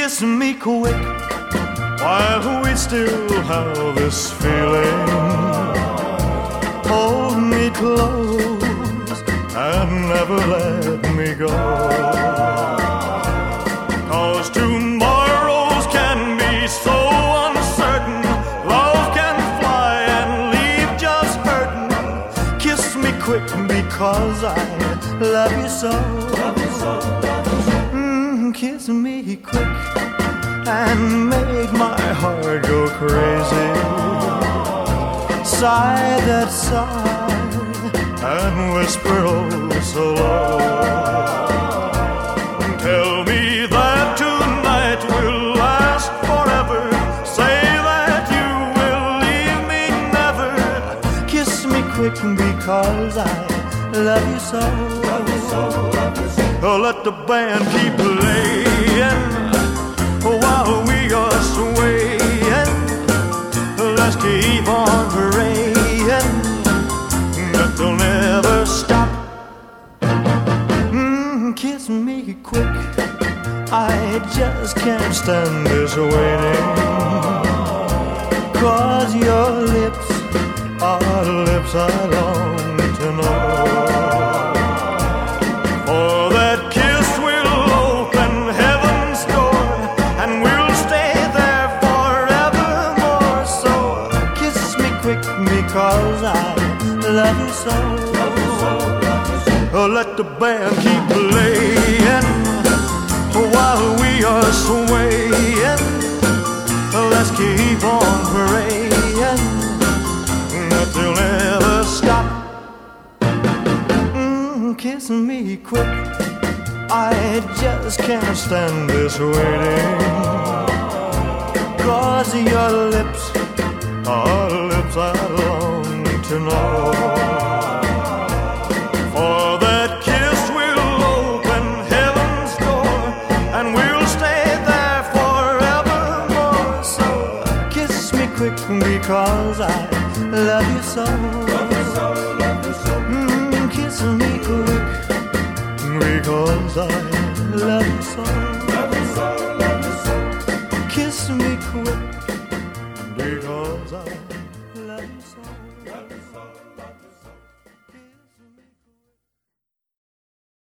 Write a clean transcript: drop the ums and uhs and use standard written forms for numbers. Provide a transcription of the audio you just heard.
kiss me quick while we still have this feeling. Hold me close and never let me go, 'cause tomorrows can be so uncertain. Love can fly and leave just hurting. Kiss me quick because I love you so. Kiss me quick and make my heart go crazy. Sigh that sigh and whisper oh so low. Tell me that tonight will last forever. Say that you will leave me never. Kiss me quick because I love you so. Oh, let the band keep playing while we are swaying. Let's keep on praying that they'll never stop. Kiss me quick, I just can't stand this waiting. 'Cause your lips are the lips I long to know. For that kiss will open heaven's door, and we'll stay there forevermore. So kiss me quick because I love you so. Oh, let the band keep playing while we are swaying. Let's keep on praying that they'll never stop. Kiss me quick, I just can't stand this waiting. 'Cause your lips are the lips I long to know. For that kiss will open heaven's door, and we'll stay there forevermore. So kiss me quick because I love you so. Kiss me quick because I love you so.